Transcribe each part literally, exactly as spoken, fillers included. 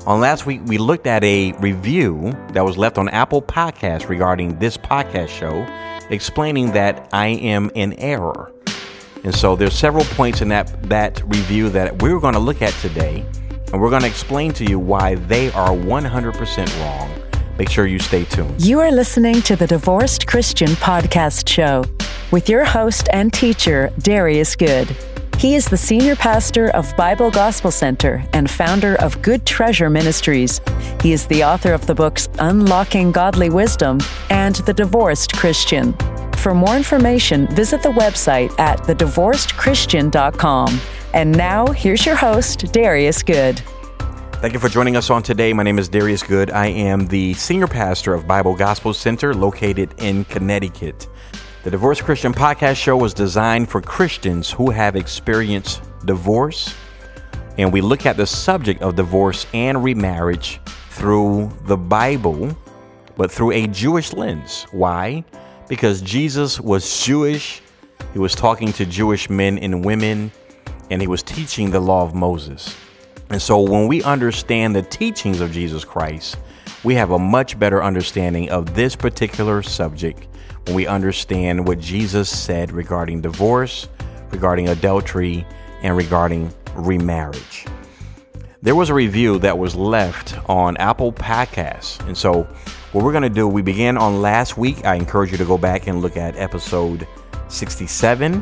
On last week, we looked at a review that was left on Apple Podcasts regarding this podcast show, explaining that I am in error. And so there's several points in that, that review that we're going to look at today, and we're going to explain to you why they are one hundred percent wrong. Make sure you stay tuned. You are listening to the Divorced Christian Podcast Show with your host and teacher, Darius Good. He is the senior pastor of Bible Gospel Center and founder of Good Treasure Ministries. He is the author of the books Unlocking Godly Wisdom and The Divorced Christian. For more information, visit the website at the divorced christian dot com. And now, here's your host, Darius Good. Thank you for joining us on today. My name is Darius Good. I am the senior pastor of Bible Gospel Center located in Connecticut. The Divorced Christian Podcast Show was designed for Christians who have experienced divorce, and we look at the subject of divorce and remarriage through the Bible, but through a Jewish lens. Why? Because Jesus was Jewish. He was talking to Jewish men and women, and he was teaching the law of Moses. And so when we understand the teachings of Jesus Christ, we have a much better understanding of this particular subject when we understand what Jesus said regarding divorce, regarding adultery, and regarding remarriage. There was a review that was left on Apple Podcasts. And so what we're going to do, we began on last week. I encourage you to go back and look at episode sixty-seven.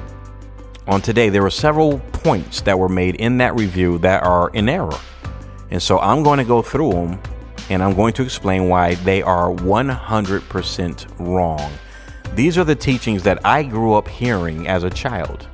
On today, there were several points that were made in that review that are in error. And so I'm going to go through them, and I'm going to explain why they are one hundred percent wrong. These are the teachings that I grew up hearing as a child.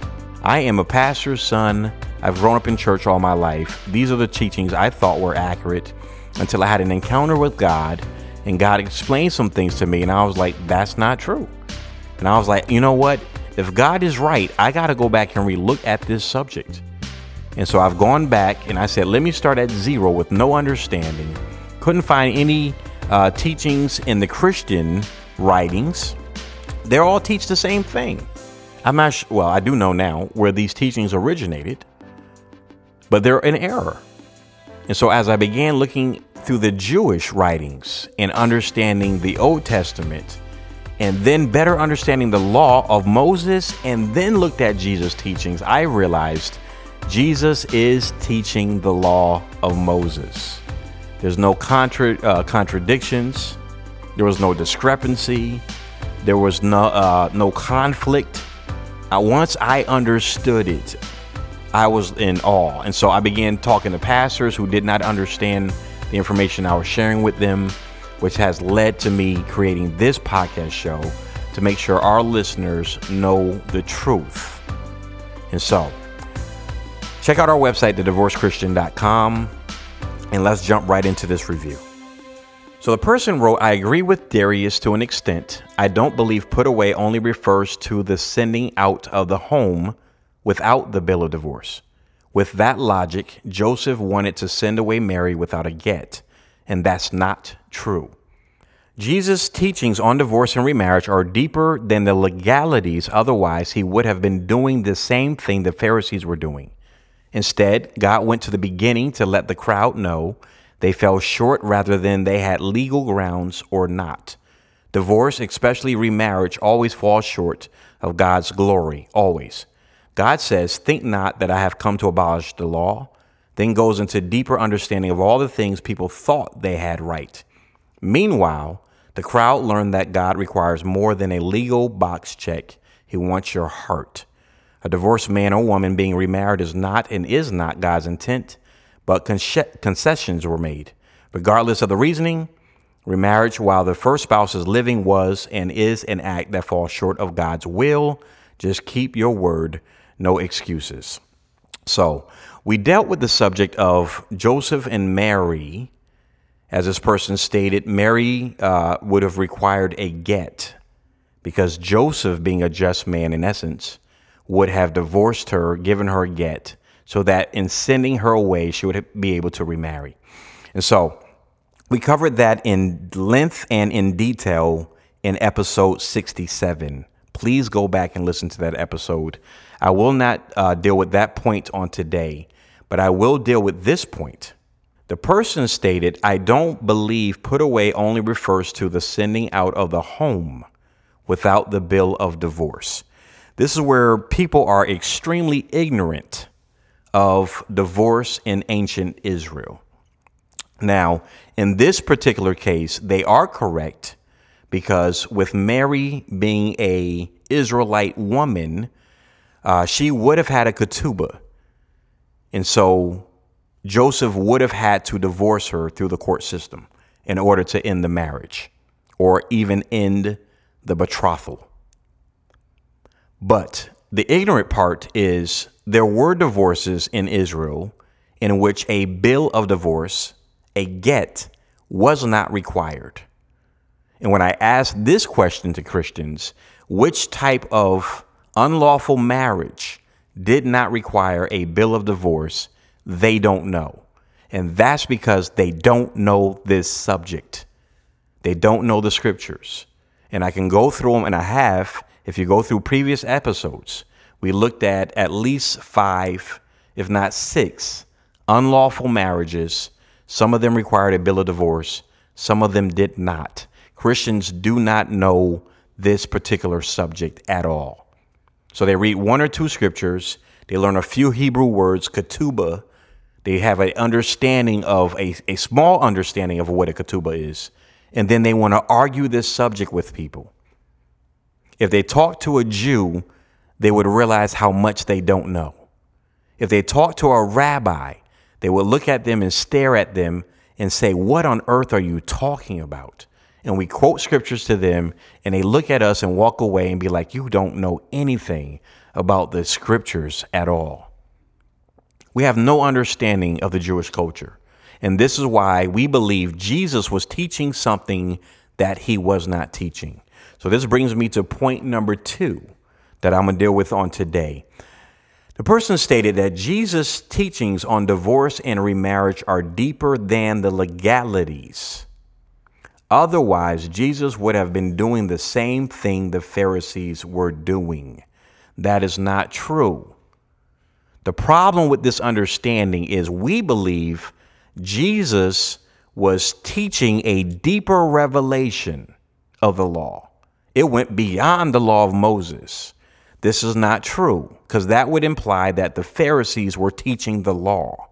I am a pastor's son. I've grown up in church all my life. These are the teachings I thought were accurate until I had an encounter with God, and God explained some things to me, and I was like, that's not true. And I was like, you know what? If God is right, I got to go back and relook at this subject. And so I've gone back and I said, let me start at zero with no understanding. Couldn't find any uh, teachings in the Christian writings. They all teach the same thing. I'm not sure, well, I do know now where these teachings originated, but they're in error. And so as I began looking through the Jewish writings and understanding the Old Testament, and then better understanding the law of Moses, and then looked at Jesus' teachings, I realized Jesus is teaching the law of Moses. There's no contra- uh, contradictions. There was no discrepancy. There was no uh, no conflict. Uh, once I understood it, I was in awe. And so I began talking to pastors who did not understand the information I was sharing with them, which has led to me creating this podcast show to make sure our listeners know the truth. And so check out our website, the divorced christian dot com, and let's jump right into this review. So the person wrote, I agree with Darius to an extent. I don't believe put away only refers to the sending out of the home without the bill of divorce. With that logic, Joseph wanted to send away Mary without a get, and that's not true. Jesus' teachings on divorce and remarriage are deeper than the legalities. Otherwise, he would have been doing the same thing the Pharisees were doing. Instead, God went to the beginning to let the crowd know they fell short rather than they had legal grounds or not. Divorce, especially remarriage, always falls short of God's glory, always. God says, think not that I have come to abolish the law, then goes into deeper understanding of all the things people thought they had right. Meanwhile, the crowd learned that God requires more than a legal box check. He wants your heart. A divorced man or woman being remarried is not and is not God's intent, but concessions were made. Regardless of the reasoning, remarriage while the first spouse is living was and is an act that falls short of God's will. Just keep your word, no excuses. So we dealt with the subject of Joseph and Mary. As this person stated, Mary uh, would have required a get because Joseph, being a just man in essence, would have divorced her, given her a get, so that in sending her away, she would be able to remarry. And so we covered that in length and in detail in episode sixty-seven. Please go back and listen to that episode. I will not uh, deal with that point on today, but I will deal with this point. The person stated, I don't believe put away only refers to the sending out of the home without the bill of divorce. This is where people are extremely ignorant of divorce in ancient Israel. Now, in this particular case, they are correct because with Mary being a Israelite woman, uh, she would have had a ketubah. And so Joseph would have had to divorce her through the court system in order to end the marriage or even end the betrothal. But the ignorant part is there were divorces in Israel in which a bill of divorce, a get, was not required. And when I ask this question to Christians, which type of unlawful marriage did not require a bill of divorce, they don't know. And that's because they don't know this subject. They don't know the scriptures. And I can go through them, and I have. If you go through previous episodes, we looked at at least five, if not six, unlawful marriages. Some of them required a bill of divorce. Some of them did not. Christians do not know this particular subject at all. So they read one or two scriptures. They learn a few Hebrew words, ketubah. They have an understanding of a, a small understanding of what a ketubah is. And then they want to argue this subject with people. If they talk to a Jew, they would realize how much they don't know. If they talk to a rabbi, they would look at them and stare at them and say, what on earth are you talking about? And we quote scriptures to them, and they look at us and walk away and be like, you don't know anything about the scriptures at all. We have no understanding of the Jewish culture. And this is why we believe Jesus was teaching something that he was not teaching. So this brings me to point number two that I'm going to deal with on today. The person stated that Jesus' teachings on divorce and remarriage are deeper than the legalities. Otherwise, Jesus would have been doing the same thing the Pharisees were doing. That is not true. The problem with this understanding is we believe Jesus was teaching a deeper revelation of the law. It went beyond the law of Moses. This is not true, because that would imply that the Pharisees were teaching the law.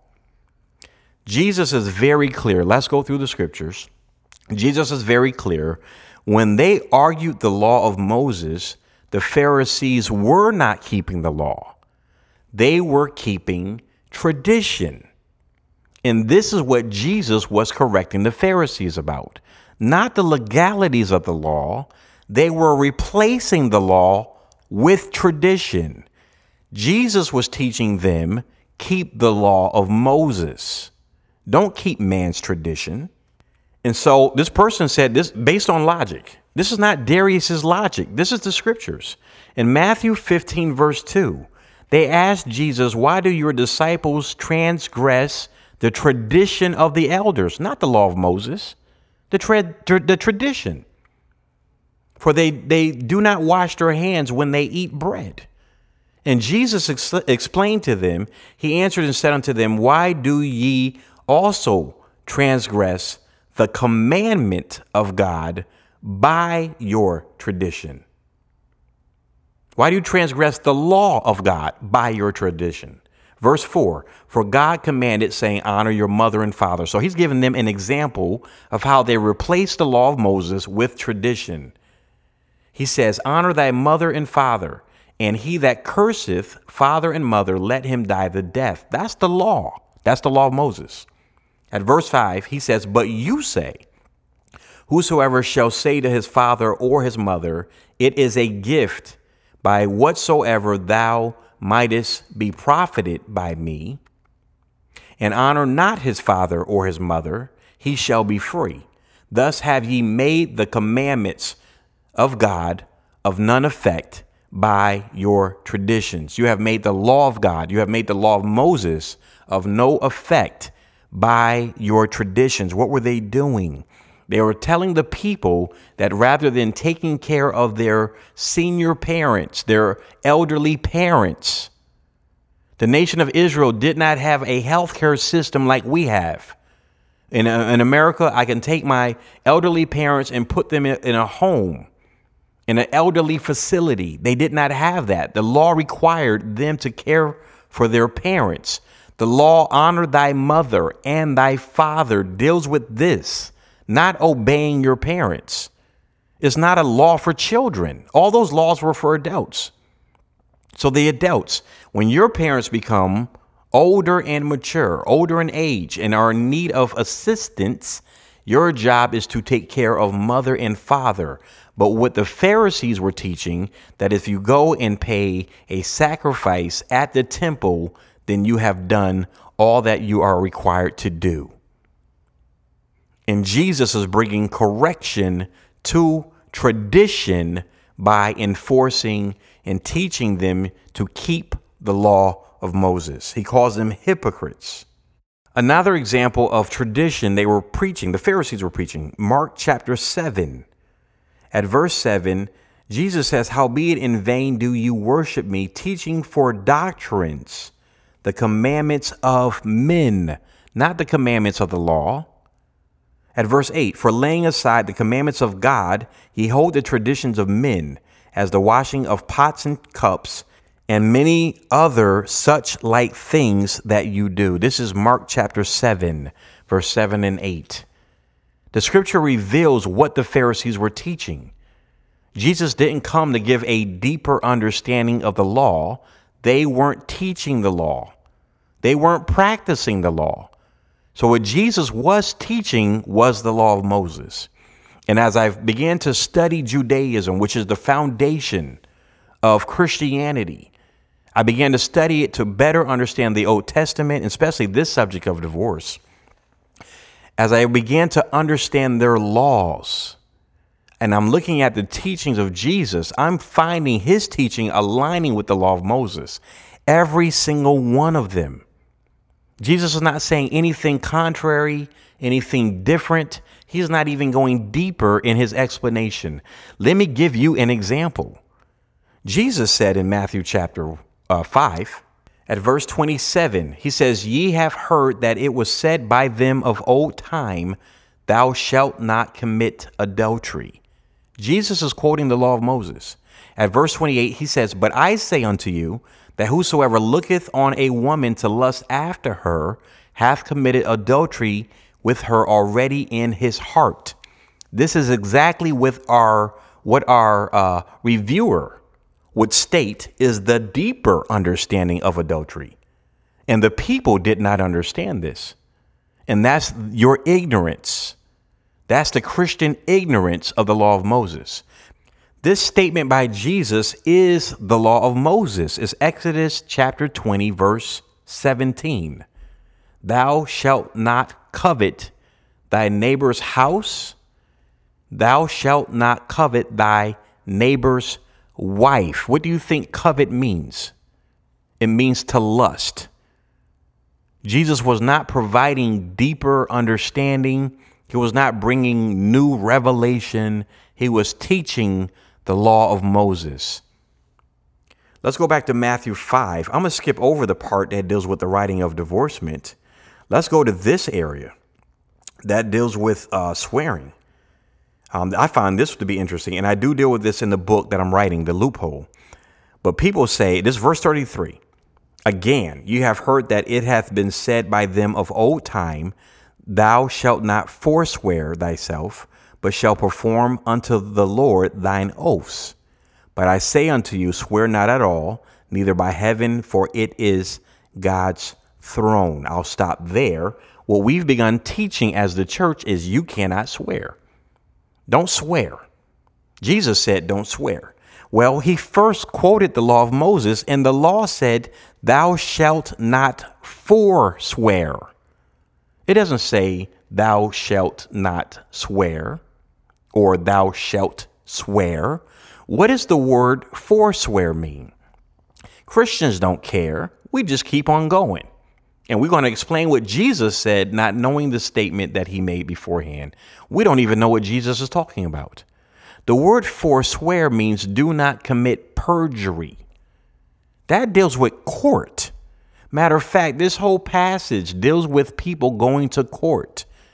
Jesus is very clear. Let's go through the scriptures. Jesus is very clear. When they argued the law of Moses, the Pharisees were not keeping the law. They were keeping tradition. And this is what Jesus was correcting the Pharisees about. Not the legalities of the law. They were replacing the law with tradition. Jesus was teaching them, keep the law of Moses. Don't keep man's tradition. And so this person said this based on logic. This is not Darius's logic. This is the scriptures. In Matthew fifteen, verse two, they asked Jesus, why do your disciples transgress the tradition of the elders? Not the law of Moses, the, tra- tra- the tradition. For they, they do not wash their hands when they eat bread. And Jesus ex- explained to them, he answered and said unto them, why do ye also transgress the commandment of God by your tradition? Why do you transgress the law of God by your tradition? Verse four, for God commanded, saying, honor your mother and father. So he's giving them an example of how they replaced the law of Moses with tradition. He says, honor thy mother and father, and he that curseth father and mother, let him die the death. That's the law. That's the law of Moses. At verse five, he says, but you say, whosoever shall say to his father or his mother, it is a gift by whatsoever thou mightest be profited by me, and honor not his father or his mother, he shall be free. Thus have ye made the commandments of God of none effect by your traditions. You have made the law of God, you have made the law of Moses of no effect by your traditions. What were they doing? They were telling the people that rather than taking care of their senior parents, their elderly parents, the nation of Israel did not have a healthcare system like we have. In, in America, I can take my elderly parents and put them in, in a home, in an elderly facility. They did not have that. The law required them to care for their parents. The law, honor thy mother and thy father, deals with this, not obeying your parents. It's not a law for children. All those laws were for adults. So the adults, when your parents become older and mature, older in age, and are in need of assistance, your job is to take care of mother and father. But what the Pharisees were teaching, that if you go and pay a sacrifice at the temple, then you have done all that you are required to do. And Jesus is bringing correction to tradition by enforcing and teaching them to keep the law of Moses. He calls them hypocrites. Another example of tradition they were preaching, the Pharisees were preaching, Mark chapter seven. At verse seven, Jesus says, howbeit in vain do you worship me, teaching for doctrines the commandments of men, not the commandments of the law. At verse eight, for laying aside the commandments of God, ye hold the traditions of men, as the washing of pots and cups, and many other such like things that you do. This is Mark chapter seven, verse seven and eight. The scripture reveals what the Pharisees were teaching. Jesus didn't come to give a deeper understanding of the law. They weren't teaching the law. They weren't practicing the law. So what Jesus was teaching was the law of Moses. And as I began to study Judaism, which is the foundation of Christianity, I began to study it to better understand the Old Testament, especially this subject of divorce. As I began to understand their laws, and I'm looking at the teachings of Jesus, I'm finding his teaching aligning with the law of Moses. Every single one of them. Jesus is not saying anything contrary, anything different. He's not even going deeper in his explanation. Let me give you an example. Jesus said in Matthew chapter uh, five, at verse twenty-seven, he says, ye have heard that it was said by them of old time, thou shalt not commit adultery. Jesus is quoting the law of Moses. At verse twenty-eight, he says, but I say unto you, that whosoever looketh on a woman to lust after her hath committed adultery with her already in his heart. This is exactly with our what our uh, reviewer would state is the deeper understanding of adultery. And the people did not understand this. And that's your ignorance. That's the Christian ignorance of the law of Moses. This statement by Jesus is the law of Moses. It's Exodus chapter twenty, verse seventeen. Thou shalt not covet thy neighbor's house. Thou shalt not covet thy neighbor's wife. What do you think covet means? It means to lust. Jesus was not providing deeper understanding. He was not bringing new revelation. He was teaching the law of Moses. Let's go back to Matthew five. I'm going to skip over the part that deals with the writing of divorcement. Let's go to this area that deals with uh, swearing. Um, I find this to be interesting, and I do deal with this in the book that I'm writing, The Loophole. But people say, this verse thirty-three, again, you have heard that it hath been said by them of old time, thou shalt not forswear thyself, but shall perform unto the Lord thine oaths. But I say unto you, swear not at all, neither by heaven, for it is God's throne. I'll stop there. What we've begun teaching as the church is you cannot swear. Don't swear. Jesus said, don't swear. Well, he first quoted the law of Moses, and the law said, thou shalt not forswear. It doesn't say thou shalt not swear or thou shalt swear. What does the word forswear mean? Christians don't care. We just keep on going. And we're going to explain what Jesus said, not knowing the statement that he made beforehand. We don't even know what Jesus is talking about. The word forswear means do not commit perjury. That deals with court. Matter of fact, this whole passage deals with people going to court.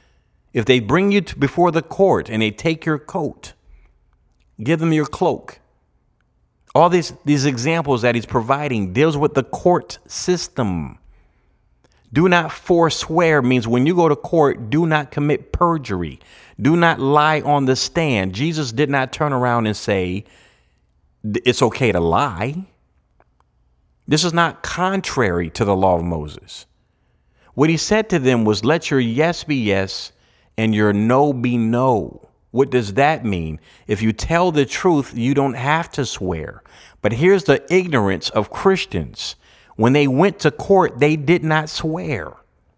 If they bring you to before the court and they take your coat, give them your cloak. All these, these examples that he's providing deals with the court system. Do not forswear means when you go to court, do not commit perjury. Do not lie on the stand. Jesus did not turn around and say, it's okay to lie. This is not contrary to the law of Moses. What he said to them was, let your yes be yes and your no be no. What does that mean? If you tell the truth, you don't have to swear. But here's the ignorance of Christians. When they went to court, they did not swear.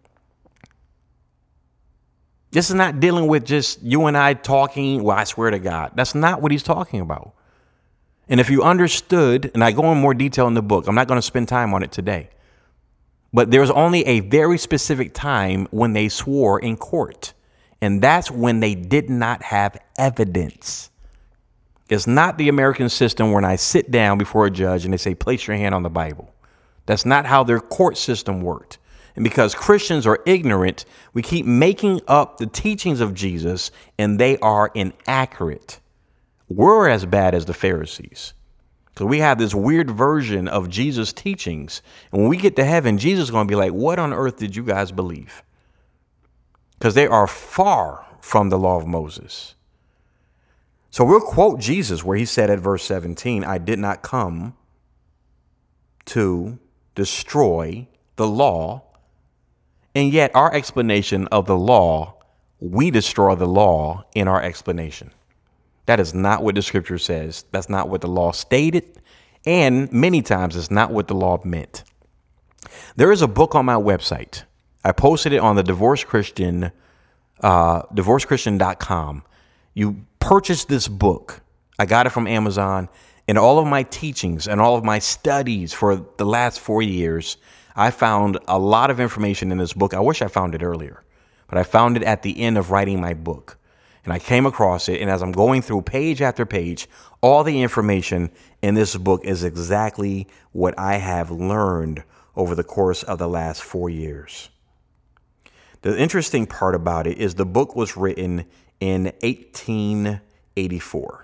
This is not dealing with just you and I talking, well, I swear to God. That's not what he's talking about. And if you understood, and I go in more detail in the book, I'm not going to spend time on it today. But there's only a very specific time when they swore in court. And that's when they did not have evidence. It's not the American system when I sit down before a judge and they say, place your hand on the Bible. That's not how their court system worked. And because Christians are ignorant, we keep making up the teachings of Jesus and they are inaccurate. We're as bad as the Pharisees. Because we have this weird version of Jesus' teachings. And when we get to heaven, Jesus is going to be like, what on earth did you guys believe? Because they are far from the law of Moses. So we'll quote Jesus where he said at verse seventeen, I did not come to destroy the law. And yet our explanation of the law, we destroy the law in our explanation. That is not what the scripture says. That's not what the law stated. And many times it's not what the law meant. There is a book on my website. I posted it on the Divorced Christian, uh, divorced christian dot com. You purchase this book. I got it from Amazon. In all of my teachings and all of my studies for the last four years, I found a lot of information in this book. I wish I found it earlier, but I found it at the end of writing my book. And I came across it. And as I'm going through page after page, all the information in this book is exactly what I have learned over the course of the last four years. The interesting part about it is the book was written in eighteen eighty-four.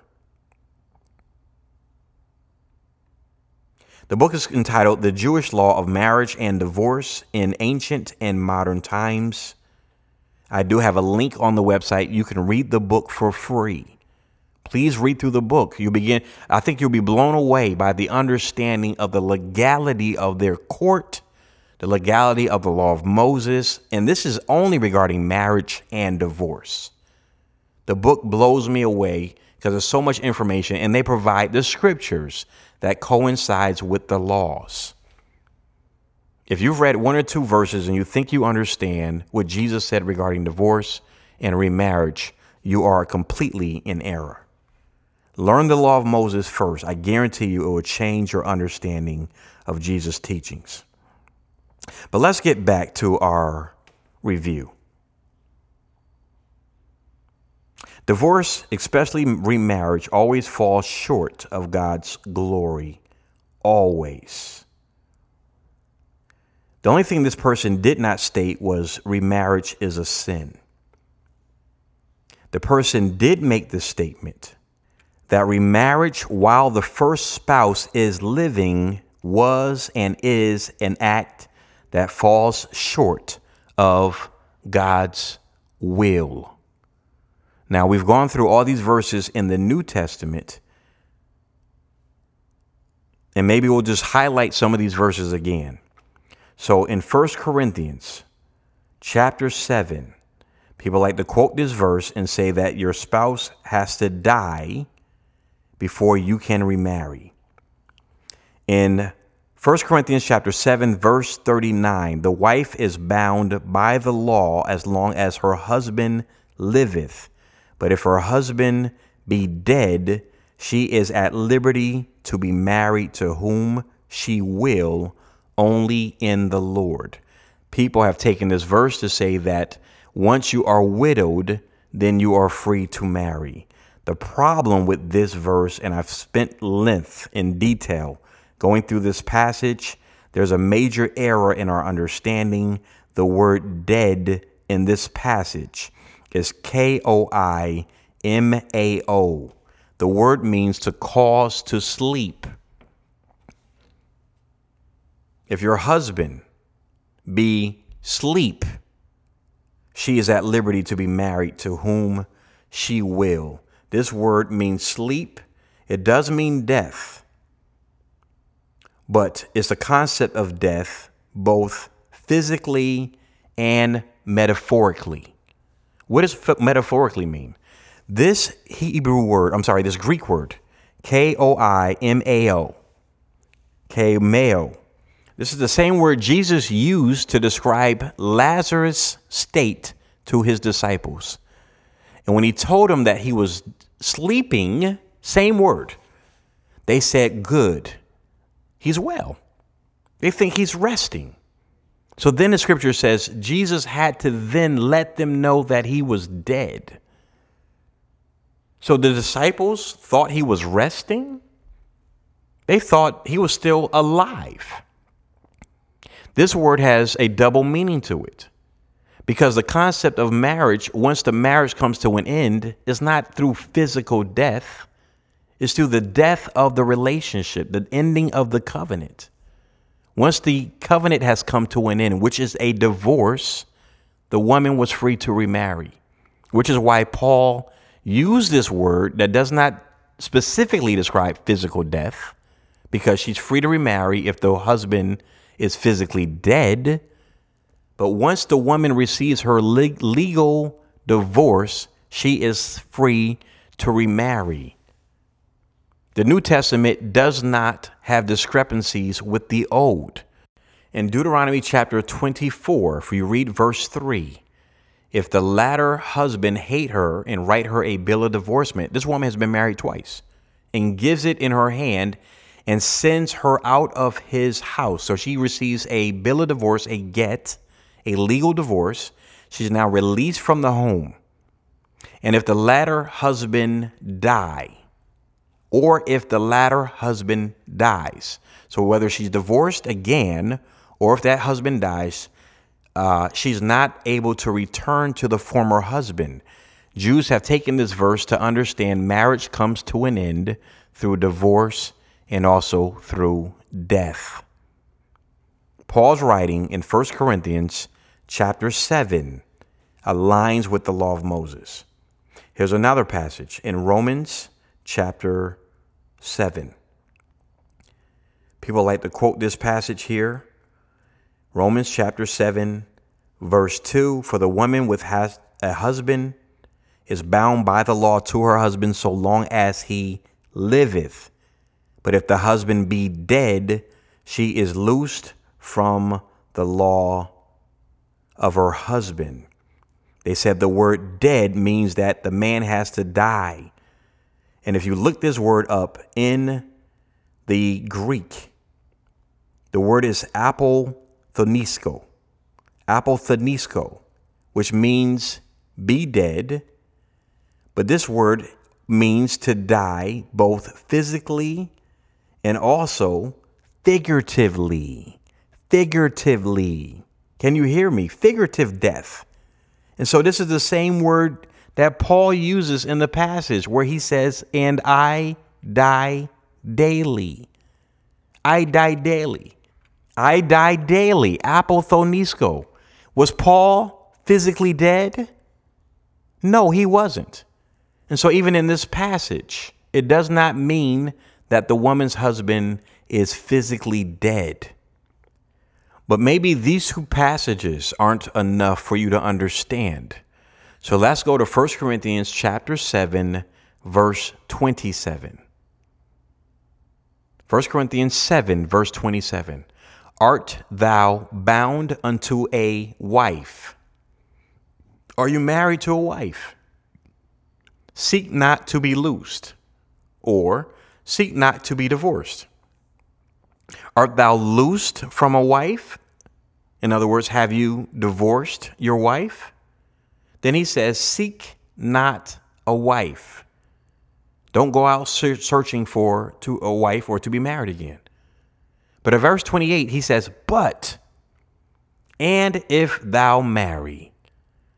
The book is entitled The Jewish Law of Marriage and Divorce in Ancient and Modern Times. I do have a link on the website. You can read the book for free. Please read through the book. You begin. I think you'll be blown away by the understanding of the legality of their court, the legality of the law of Moses. And this is only regarding marriage and divorce. The book blows me away because there's so much information and they provide the scriptures that coincides with the laws. If you've read one or two verses and you think you understand what Jesus said regarding divorce and remarriage, you are completely in error. Learn the law of Moses first. I guarantee you it will change your understanding of Jesus' teachings. But let's get back to our review. Divorce, especially remarriage, always falls short of God's glory. Always. The only thing this person did not state was remarriage is a sin. The person did make the statement that remarriage while the first spouse is living was and is an act that falls short of God's will. Now, we've gone through all these verses in the New Testament, and maybe we'll just highlight some of these verses again. So in First Corinthians chapter seven, people like to quote this verse and say that your spouse has to die before you can remarry. In First Corinthians chapter seven, verse thirty-nine, the wife is bound by the law as long as her husband liveth. But if her husband be dead, she is at liberty to be married to whom she will, only in the Lord. People have taken this verse to say that once you are widowed, then you are free to marry. The problem with this verse, and I've spent length in detail going through this passage, there's a major error in our understanding the word dead in this passage. is K O I M A O. The word means to cause to sleep. If your husband be sleep, she is at liberty to be married to whom she will. This word means sleep. It does mean death, but it's the concept of death, both physically and metaphorically. What does f- metaphorically mean? This Hebrew word, I'm sorry, this Greek word, K O I M A O, K-meo. This is the same word Jesus used to describe Lazarus' state to his disciples. And when he told them that he was sleeping, same word, they said, good. He's well. They think he's resting. So then the scripture says Jesus had to then let them know that he was dead. So the disciples thought he was resting. They thought he was still alive. This word has a double meaning to it, because the concept of marriage, once the marriage comes to an end, is not through physical death. It's through the death of the relationship, the ending of the covenant. Once the covenant has come to an end, which is a divorce, the woman was free to remarry, which is why Paul used this word that does not specifically describe physical death, because she's free to remarry if the husband is physically dead. But once the woman receives her leg- legal divorce, she is free to remarry. The New Testament does not have discrepancies with the Old. In Deuteronomy chapter twenty-four, if you read verse three, if the latter husband hate her and write her a bill of divorcement, this woman has been married twice, and gives it in her hand and sends her out of his house. So she receives a bill of divorce, a get, a legal divorce. She's now released from the home. And if the latter husband die, or if the latter husband dies, so whether she's divorced again, or if that husband dies, uh, she's not able to return to the former husband. Jews have taken this verse to understand marriage comes to an end through divorce and also through death. Paul's writing in First Corinthians chapter seven aligns with the law of Moses. Here's another passage in Romans chapter seven. People like to quote this passage here. Romans chapter seven, verse two, for the woman with has a husband is bound by the law to her husband so long as he liveth. But if the husband be dead, she is loosed from the law of her husband. They said the word dead means that the man has to die. And if you look this word up in the Greek, the word is apothonisko, apothonisko, which means be dead. But this word means to die both physically and also figuratively, figuratively. Can you hear me? Figurative death. And so this is the same word that Paul uses in the passage where he says, and I die daily. I die daily. I die daily. Apothonisko. Was Paul physically dead? No, he wasn't. And so even in this passage, it does not mean that the woman's husband is physically dead. But maybe these two passages aren't enough for you to understand. So let's go to First Corinthians chapter seven, verse twenty-seven. First Corinthians seven, verse twenty-seven. Art thou bound unto a wife? Are you married to a wife? Seek not to be loosed, or seek not to be divorced. Art thou loosed from a wife? In other words, have you divorced your wife? Then he says, seek not a wife. Don't go out searching for to a wife or to be married again. But in verse twenty-eight, he says, but, and if thou marry,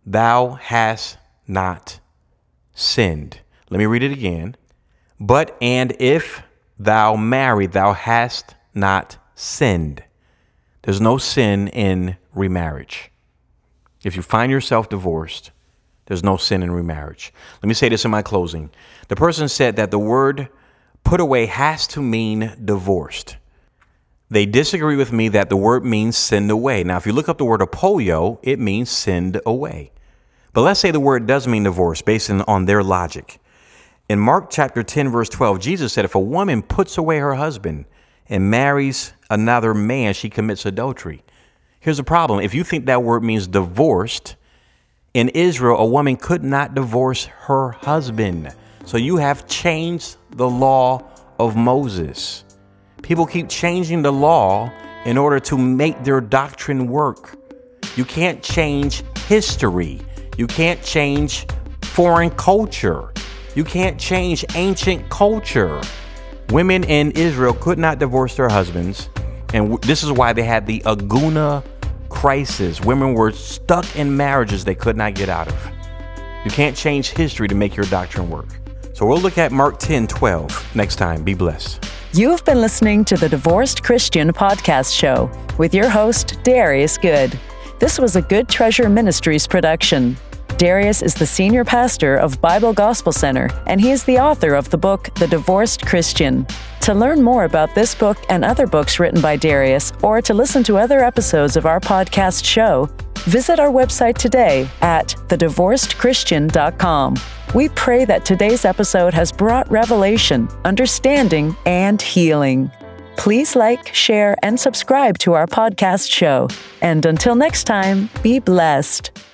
thou hast not sinned. Let me read it again. But and if thou marry, thou hast not sinned. There's no sin in remarriage. If you find yourself divorced, there's no sin in remarriage. Let me say this in my closing. The person said that the word put away has to mean divorced. They disagree with me that the word means send away. Now, if you look up the word apolio, it means send away. But let's say the word does mean divorce based on their logic. In Mark chapter ten, verse twelve, Jesus said, if a woman puts away her husband and marries another man, she commits adultery. Here's the problem. If you think that word means divorced, in Israel, a woman could not divorce her husband. So you have changed the law of Moses. People keep changing the law in order to make their doctrine work. You can't change history. You can't change foreign culture. You can't change ancient culture. Women in Israel could not divorce their husbands. And this is why they had the Aguna crisis. Women were stuck in marriages they could not get out of. You can't change history to make your doctrine work. So we'll look at Mark ten twelve next time. Be blessed. You've been listening to the Divorced Christian Podcast Show with your host, Darius Good. This was a Good Treasure Ministries production. Darius is the senior pastor of Bible Gospel Center, and he is the author of the book, The Divorced Christian. To learn more about this book and other books written by Darius, or to listen to other episodes of our podcast show, visit our website today at the divorced christian dot com. We pray that today's episode has brought revelation, understanding, and healing. Please like, share, and subscribe to our podcast show. And until next time, be blessed.